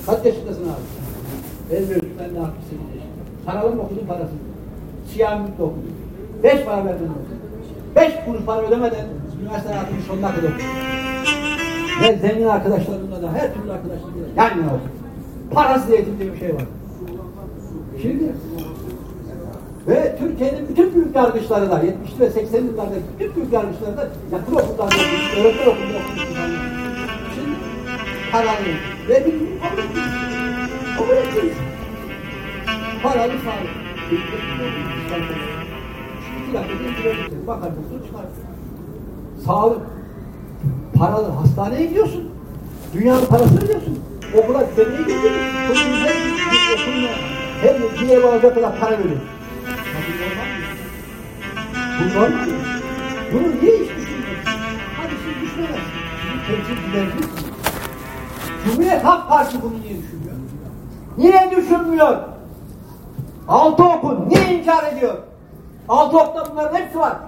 Kaç yaşındasın abi? Vermiyorsun, ben de 68 yaşındayım. Saralım okudum parasını. Siyahımlıkla okudum. 5 para vermeden okudum. 5 kuruş para ödemeden üniversite hayatımın sonuna kadar okudum. Ve zengin arkadaşlarımla da, her türlü arkadaşlarımla da yan yana okudum. Parasız eğitim diye bir şey var. Şimdi ve Türkiye'nin bütün büyük yargıçları da 70'li ve 80'li yıllardaki bütün büyük yargıçları da yakın okullarda okumuş, öğretmen okulunda okumuş. Şimdi paralı ve bir kabul ettiğiniz paralı sağlık. 2 dakika bakar mısın çıkar. Sağlık. Paralı. Hastaneye gidiyorsun. Dünyanın parasını ödüyorsun. Okula gitmeye gidiyorsun. Her bir okuluna her bir ev alacak kadar para veriyorsun. Bu normal mi? Bunu niye hiç düşünmüyorsun? Hadi siz düşünemezsiniz. Sizin temsilcileriniz. Cumhuriyet Halk Partisi bunu niye düşünmüyor? Niye düşünmüyor? Altı okun niye inkar ediyor? Altı okta bunların hepsi var.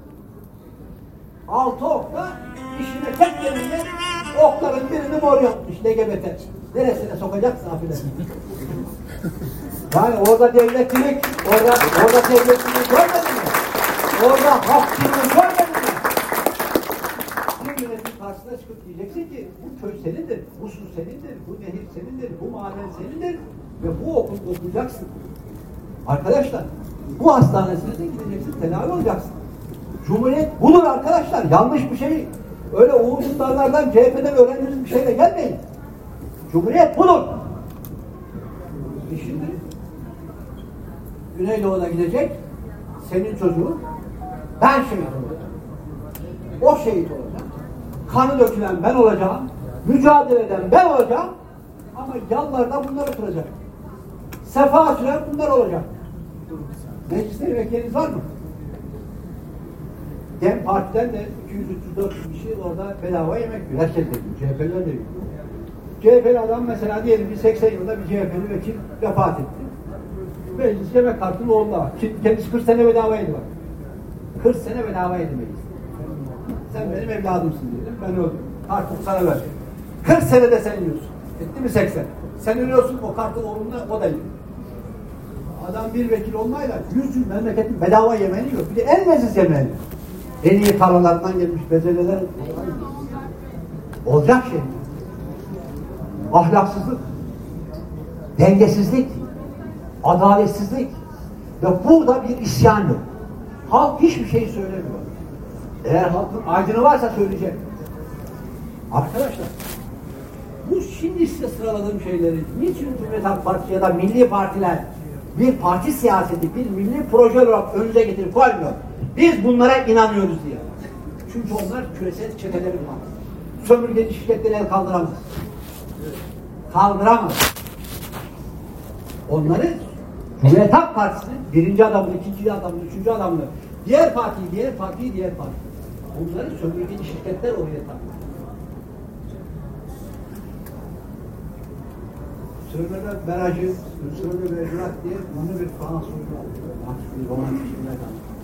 Altı okta işine tek yerine okların birini mor yapmış LGBT. Neresine sokacaksın affedersin? Yani orada devletçilik, orada devletçilik görmedin mi? Orada halkçılığı görmedin mi? Bir yönetim karşısına çıkıp diyeceksin ki bu köy senindir, bu su senindir, bu nehir senindir, bu maden senindir ve bu okulda okuyacaksın. Arkadaşlar, bu hastanesine de gideceksin, tedavi olacaksın. Cumhuriyet budur arkadaşlar, yanlış bir şey. Öyle Uğur Dündarlardan, CHP'den öğrendiğiniz bir şeyle gelmeyin. Cumhuriyet budur. Şimdi Güneydoğu'na gidecek, senin çocuğun, ben şehit olacağım. O şehit olacak. Kanı dökülen ben olacağım. Mücadele eden ben olacağım. Ama yanlarda bunlar oturacak. Sefa süren bunlar olacak. Mecliste vekiliniz var mı? DEM Parti'den de 200-300-400 kişi orada bedava yemek yiyor. Herkes de yiyor. CHP'liler de yiyor. CHP'li adam mesela diyelim ki 80 yılında bir CHP'li vekil vefat etti. Meclis yemek kartını oğluna var. Kendisi 40 sene bedava yedi var. 40 sene bedava yedi meclis. Sen benim evladımsın diyelim. Ben öldüm. Kartımı sana ver. 40 senede sen yiyorsun. Etti mi 80? Sen ölüyorsun o kartı oğluna o da yiyor. Adam bir vekil olmayla 100 memleketin bedava yemeğini yiyor. Bir de en leziz yemeğini. En iyi tarlalardan gelmiş bezelyeler olacak şey. Ahlaksızlık, dengesizlik, adaletsizlik ve burada bir isyan yok. Halk hiçbir şey söylemiyor. Eğer halkın aydını varsa söyleyecek. Arkadaşlar, bu şimdi size sıraladığım şeyleri niçin Cumhuriyet Halk Partisi ya da milli partiler bir parti siyaseti, bir milli proje olarak önümüze getirip koymuyor? Biz bunlara inanıyoruz diye. Çünkü onlar küresel çetelerin var. Sömürgeci şirketleri el kaldıramaz. Kaldıramaz. Onları Cumhuriyet Halk Partisi'nin birinci adamını, ikinci adamını, üçüncü adamını, diğer partiyi. Onları sömürgeci şirketler oraya takıyor. Sürmede barajı, Sürmede mevzuat diye bunu bir Fransızca bir romantik şeyler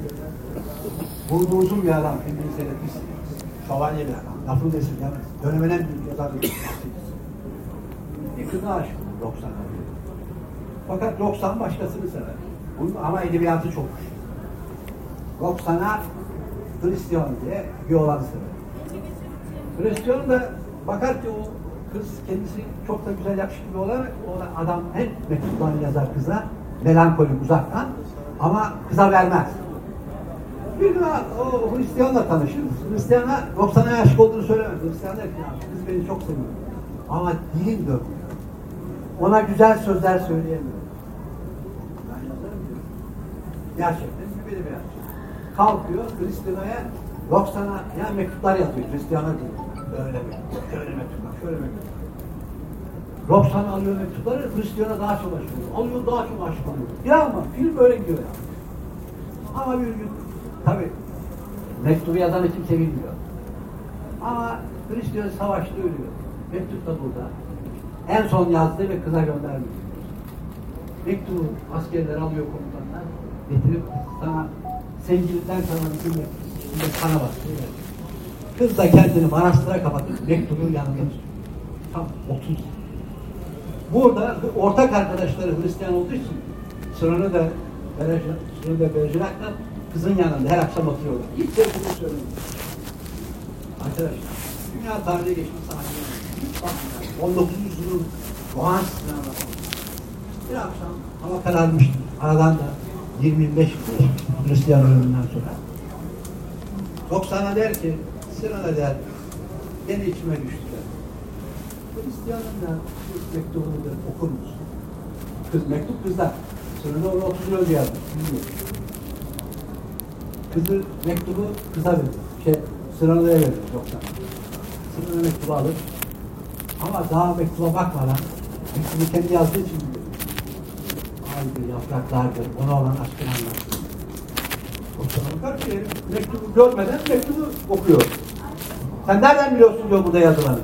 bu uzun bir adam, filmini seyretmişsin. Şövalye bir adam, lafını desin ya. Dönemin en büyük yazar bir kızına aşık 90'a. Fakat 90 başkasını sever. Bunun ama edebiyatı çok güçlü. 90'a Hristiyan diye bir oğlan sever. Hristiyan da bakar ki o kız kendisi çok da güzel yakışıklı bir olarak o adam hep mektuplarını yazar kıza. Melankolik uzaktan ama kıza vermez. Bir gün o Hristiyanla tanışır. Hristiyan'a 90'a aşık olduğunu söylemez. Hristiyan der ki kız beni çok seviyor. Ama dilim dönmüyor. Ona güzel sözler söyleyemiyor. Ben yazarım diyor. Gerçekten gibi bir yer. Kalkıyor Hristiyan'a 90'a mektuplar yazıyor. Hristiyan'a diyor. Öyle mektuplar, şöyle mektuplar, şöyle mektuplar. 90'a alıyor mektupları, Hristiyan'a daha çok aşık oluyor. Alıyor daha çok aşık oluyor. Ya ama film böyle gidiyor ya. Ama bir gün tabii mektubu yazanı kimse bilmiyor. Ama Hristiyan savaşta ölüyor. Mektup da burada. En son yazdığı ve kıza göndermiş. Mektubu askerler alıyor komutanlar. Getirip sana sevgilinden sana bir mektup. İçinde kana basıyor. Kız da kendini manastıra kapatıp mektubun yanında tutuyor. Tam 30. burada ortak arkadaşları Hristiyan olduğu için sırrını da Bergerak'la kızın yanında her akşam oturuyorlar. İlk kez bunu söylüyorum. Arkadaşlar, dünya tarihi geçmiş sahneye. 19. yüzyılın Doğan sınavına bir akşam hava kararmıştı. Aradan da 25 Hristiyan ölümünden sonra. 90'a der ki, sırada der, gene içime düştüler. Hristiyanın da mektubunu der, okur musun? Kız, mektup kızlar. Sırada onu 30 yıl yazmış. Kızı mektubu kıza verir. Sıralıya verir 90. Sırada mektubu alır. Ama daha mektuba bakmadan, mektubu kendi yazdığı için biliyor. Aydır, yapraklardır, ona olan aşkını anlatır. O sana bakar ki, mektubu görmeden mektubu okuyor. Sen nereden biliyorsun diyor burada yazılanı?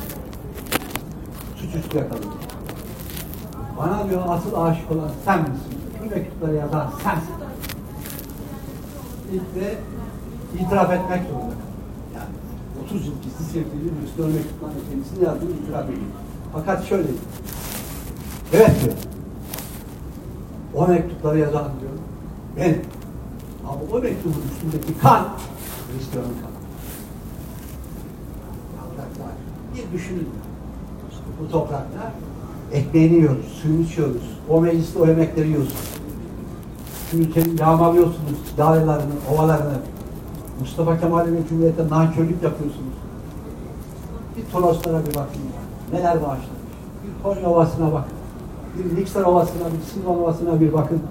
Suçüstü yakalıyor. Bana diyor asıl aşık olan sen misin? Bu mektupları yazan sensin. İlk de itiraf etmek zorunda. Yani 30 yıl gizli sevdiğini Hristiyan mektuplarını kendisini yazdığını itiraf ediyor. Fakat şöyle diyor. Evet diyor. O mektupları yazan diyor. Ben. Ama o mektubun üstündeki kan Hristiyan'ın kanı. Yapraklar. Bir düşünün. Bu toprakta ekmeğini yiyoruz, suyunu içiyoruz. O mecliste o yemekleri yiyorsunuz. Ülkenin yağmalıyorsunuz, dağlarını, ovalarını. Mustafa Kemal'in Cumhuriyet'e nankörlük yapıyorsunuz. Bir Toroslara bir bakın. Neler bağışlamış. Bir Konya Ovası'na bakın. Bir Niksar Ovası'na, bir Silvan Ovası'na bir bakın.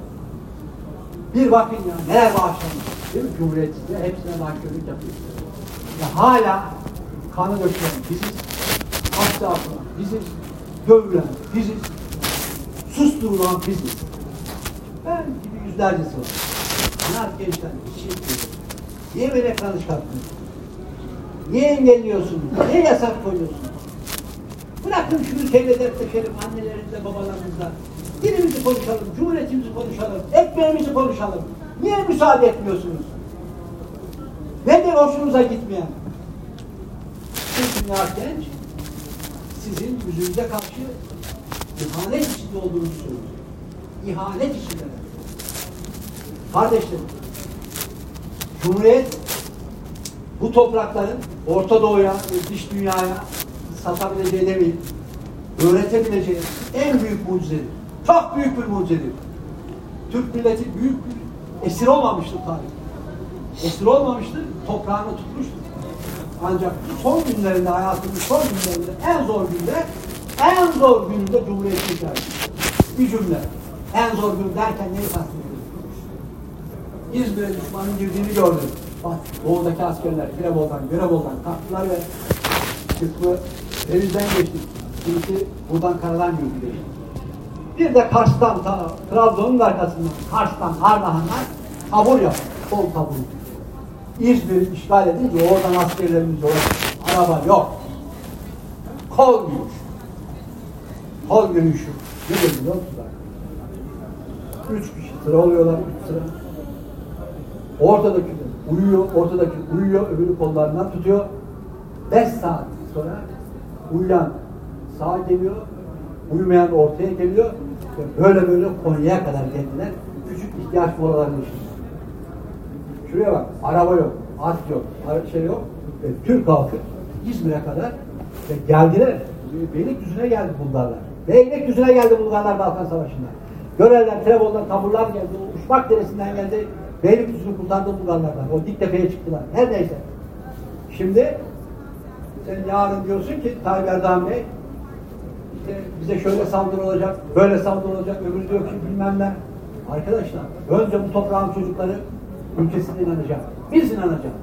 Bir bakın ya, neler bağışlamış. Değil mi Cumhuriyet size? Hepsine nankörlük yapıyorsunuz. Ya hala kanı dökülen biziz. Hapse atılan biziz. Dövülen biziz. Susturulan biziz. Ben gibi yüzlercesi var. Anart gençler hiç yetmiyor. Niye böyle ekranı çıkartmıyorsunuz? Niye engelliyorsunuz? Niye yasak koyuyorsunuz? Bırakın şunu ülkeyle dertleşelim annelerimizle, babalarımızla. Dilimizi konuşalım, cumhuriyetimizi konuşalım, ekmeğimizi konuşalım. Niye müsaade etmiyorsunuz? Nedir hoşunuza gitmeyen? Siz dünya genç, sizin yüzünüze karşı ihanet içinde olduğunuzu söylüyor. İhanet içinde. Kardeşlerim, Cumhuriyet bu toprakların Orta Doğu'ya, dış dünyaya satabileceği değil, öğretebileceği en büyük mucizedir. Çok büyük bir mucizedir. Türk milleti büyük bir esir olmamıştır tarih. Esir olmamıştır, toprağını tutmuştur. Ancak son günlerinde, hayatının son günlerinde, en zor gününde Cumhuriyet'i ihlal etti. Bir cümle. En zor gün derken neyi kastediyoruz? İzmir'e düşmanın girdiğini gördüm. Bak, doğudaki askerler Görebol'dan kalktılar ve kısmı denizden geçtik. Kimisi buradan karadan yürüdü. Bir de Kars'tan, Trabzon'un arkasından, Kars'tan Ardahanlar tabur yaptı. Sol tabur. İzmir'i işgal edince oradan askerlerimiz yok. Araba yok. Kol yürüyüşü. Kol yürüyüşü. Ne biliyor musunuz? 3 kişi sıra oluyorlar, 3 sıra. Ortadaki uyuyor, öbürü kollarından tutuyor. 5 saat sonra uyuyan sağa geliyor, uyumayan ortaya geliyor. Böyle Konya'ya kadar geldiler. Küçük ihtiyaç molalarını yaşıyor. Şuraya bak, araba yok, at yok, şey yok. Türk halkı İzmir'e kadar geldiler. Beylikdüzü'ne geldi Bulgarlar. Beylikdüzü'ne geldi Bulgarlar Balkan Savaşı'nda. Görevler, Trebol'dan taburlar geldi. Uşmak Deresi'nden geldi. Beylikdüzü'nü kurtardı Bulgarlardan. O Diktepe'ye çıktılar. Her neyse. Şimdi sen yarın diyorsun ki Tayyip Erdoğan Bey işte bize şöyle saldırı olacak, böyle saldırı olacak, öbürü diyor ki bilmem ne. Arkadaşlar, önce bu toprağın çocukları ülkesine inanacak. Biz inanacağız.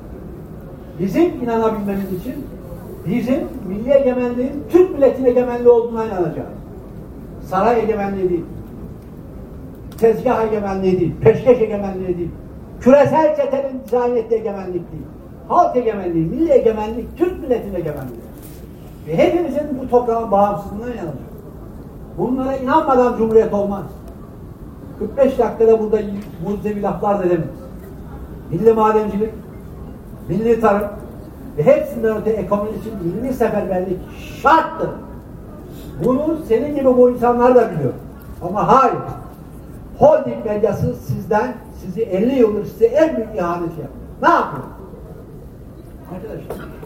Bizim inanabilmemiz için bizim milli egemenliğin Türk milletin egemenliği olduğuna inanacağız. Saray egemenliği değil. Tezgah egemenliği değil. Peşkeş egemenliği değil. Küresel çetenin dizayn ettiği egemenlik değil. Halk egemenliği, milli egemenlik, Türk milletin egemenliği. Ve hepimizin bu toprağın bağımsızlığına inanacak. Bunlara inanmadan Cumhuriyet olmaz. 45 dakikada burada mucizevi laflar da edemeyiz. Milli madencilik, milli tarım ve hepsinden öte ekonomi için milli seferberlik şarttır. Bunu senin gibi bu insanlar da biliyor. Ama hayır. Holding medyası sizi 50 yıldır size en büyük ihanet yapıyor. Ne yapıyor? Arkadaşlar,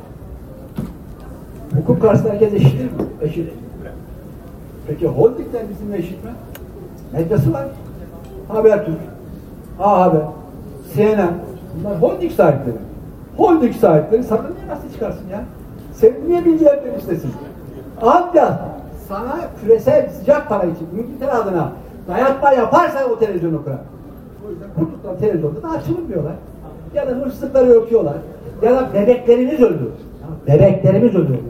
hukuk karşısında herkes eşittir mi? Eşit. Peki holdingler bizimle eşit mi? Medyası var. Habertürk, A Haber, CNN, bunlar holding sahipleri. Holding sahipleri sana niye nasıl çıkarsın ya? Senin niye bilgilerini istesin? Ancak sana küresel sıcak para için İngiltere adına dayatma yaparsan o televizyonu kurar. O yüzden kurdukları televizyonda da açılmıyorlar. Ya da hırsızlıkları örtüyorlar. Ya da bebeklerimiz öldü. Bebeklerimiz öldü.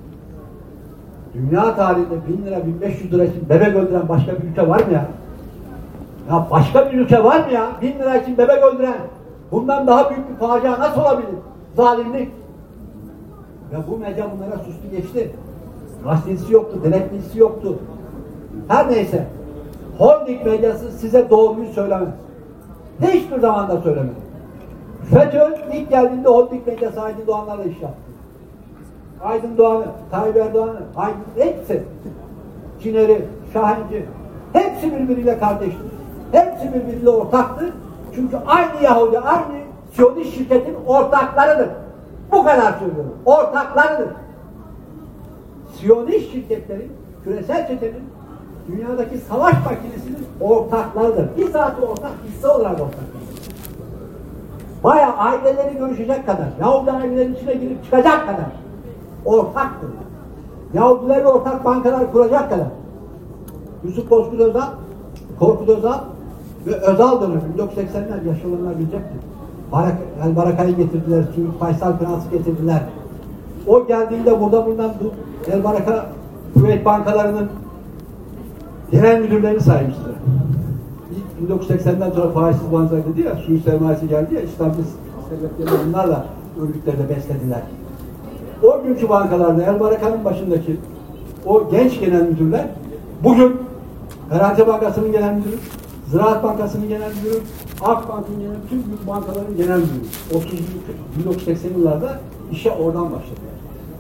Dünya tarihinde 1000 lira, 1500 lira için bebek öldüren başka bir ülke var mı ya? Ya başka bir ülke var mı ya? 1000 lira için bebek öldüren. Bundan daha büyük bir facia nasıl olabilir? Zalimlik. Ve bu medya bunlara sustu geçti. Gazetecisi yoktu, denetlemesi yoktu. Her neyse. Holding medyası size doğruyu söylemez. Hiçbir zaman da söylemedi. FETÖ ilk geldiğinde holding medyası Aydın Doğanlar'la iş yaptı. Aydın Doğan'ı, Tayyip Erdoğan'ı, Aydın hepsi. Ciner'i, Şahinci, hepsi birbiriyle kardeşti. Hepsi birbiriyle ortaktı. Çünkü aynı Yahudi, aynı Siyonist şirketin ortaklarıdır. Bu kadar söylüyorum. Ortaklarıdır. Siyonist şirketlerin, küresel çetenin dünyadaki savaş makinesinin ortaklarıdır. Bir saati ortak, hisse olarak ortaklarıdır. Bayağı aileleri görüşecek kadar, Yahudi ailelerin içine girip çıkacak kadar ortaktır. Yahudilerle ortak bankalar kuracak kadar. Yusuf Bozkurt Özal, Korkut Özal ve Özal dönemi 1980'ler yaşayanlar bilecektir. El Baraka'yı getirdiler, Türk Faysal Prens'i getirdiler. O geldiğinde buradan bu El Baraka Kuveyt bankalarının genel müdürlerini sayayım size. 1980'den sonra faizsiz banka dedi ya, suyu sermayesi geldi ya, İslamcı servetleri bunlarla örgütlerde beslediler. O günkü bankalarda El Baraka'nın başındaki o genç genel müdürler bugün Garanti Bankası'nın genel müdürü, Ziraat Bankası'nın genel müdürü, Akbank'ın genel müdürü, tüm büyük bankaların genel müdürü. 1980 yıllarda işe oradan başladılar.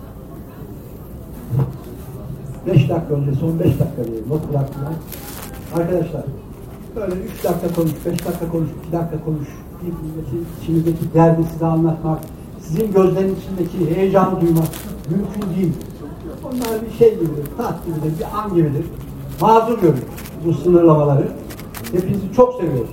5 dakika önce, son 5 dakika diye not bıraktılar. Arkadaşlar, böyle 3 dakika konuş, 5 dakika konuş, 2 dakika konuş, içinizdeki derdi size anlatmak, sizin gözlerin içindeki heyecanı duymak mümkün değil. Onlar bir şey gibidir, tat gibidir, bir an gibidir. Mazur görün bu sınırlamaları. Hepinizi çok seviyorum.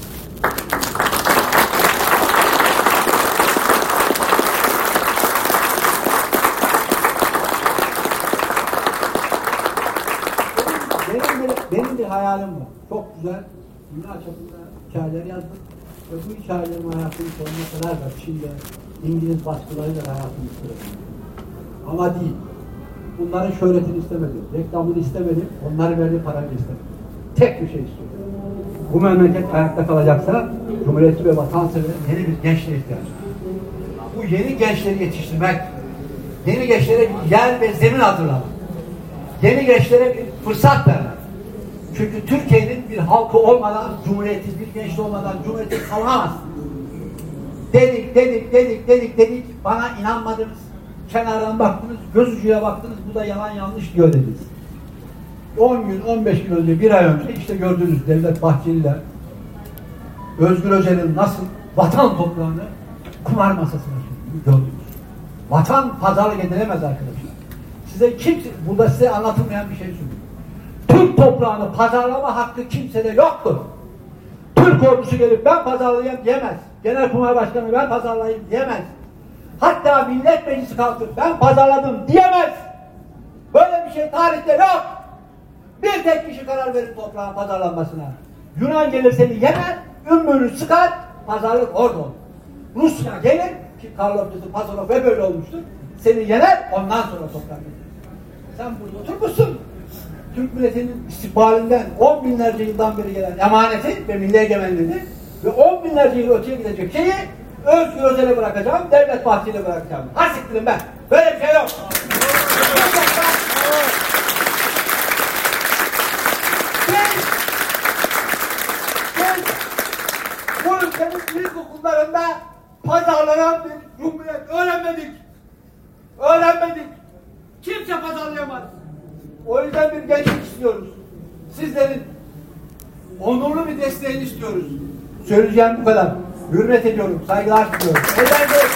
Benim bir hayalim var. Çok güzel. Dünya çapında hikayeler yazdım. Ve bu hikayelerin hayatının sonuna kadar da Çin'de İngiliz baskılarıyla hayatını sürdüm. Ama değil. Bunların şöhretini istemedim. Reklamını istemedim. Onların verdiği parayı istemedim. Tek bir şey istiyorum. Bu memleket ayakta kalacaksa Cumhuriyeti ve vatansever yeni bir gençliğe ihtiyacı var. Bu yeni gençleri yetiştirmek, yeni gençlere bir yer ve zemin hazırlamak, yeni gençlere bir fırsat vermek. Çünkü Türkiye'nin bir halkı olmadan, Cumhuriyeti, bir gençliği olmadan Cumhuriyeti savunamaz. Dedik. Bana inanmadınız. Kenardan baktınız, göz ucuyla baktınız, bu da yalan yanlış diyor dediniz. 10 gün, 15 gün önce, bir ay önce işte gördünüz Devlet Bahçeli'yle Özgür Özel'in nasıl vatan toprağını kumar masasına gördünüz. Vatan pazarlık edilemez arkadaşlar. Size kimse, burada size anlatılmayan bir şey söylüyor. Türk toprağını pazarlama hakkı kimsede yoktur. Türk ordusu gelip ben pazarlayayım diyemez. Genelkurmay Başkanı ben pazarlayayım diyemez. Hatta Millet Meclisi kalkıp ben pazarladım diyemez. Böyle bir şey tarihte yok. Bir tek kişi karar verir toprağın pazarlanmasına. Yunan gelir seni yener, ümmünü sıkar, pazarlık orada olur. Rusya gelir, ki Karlofçası, Pazarov ve böyle olmuştur. Seni yener, ondan sonra toprak getirir. Sen burada oturmuşsun. Türk milletinin istikbalinden 10 binlerce yıldan beri gelen emaneti ve milli egemenliğini ve 10 binlerce yıl öteye gidecek şeyi Özgür Özel'e bırakacağım, Devlet Bahçeli'ye bırakacağım. Ha siktirin ben. Böyle bir şey yok. Bu ülkenin ilkokullarında pazarlayan bir cumhuriyet öğrenmedik. Kimse pazarlayamaz. O yüzden bir gençlik istiyoruz. Sizlerin onurlu bir desteğini istiyoruz. Söyleyeceğim bu kadar. Hürmet ediyorum, saygılar sunuyorum.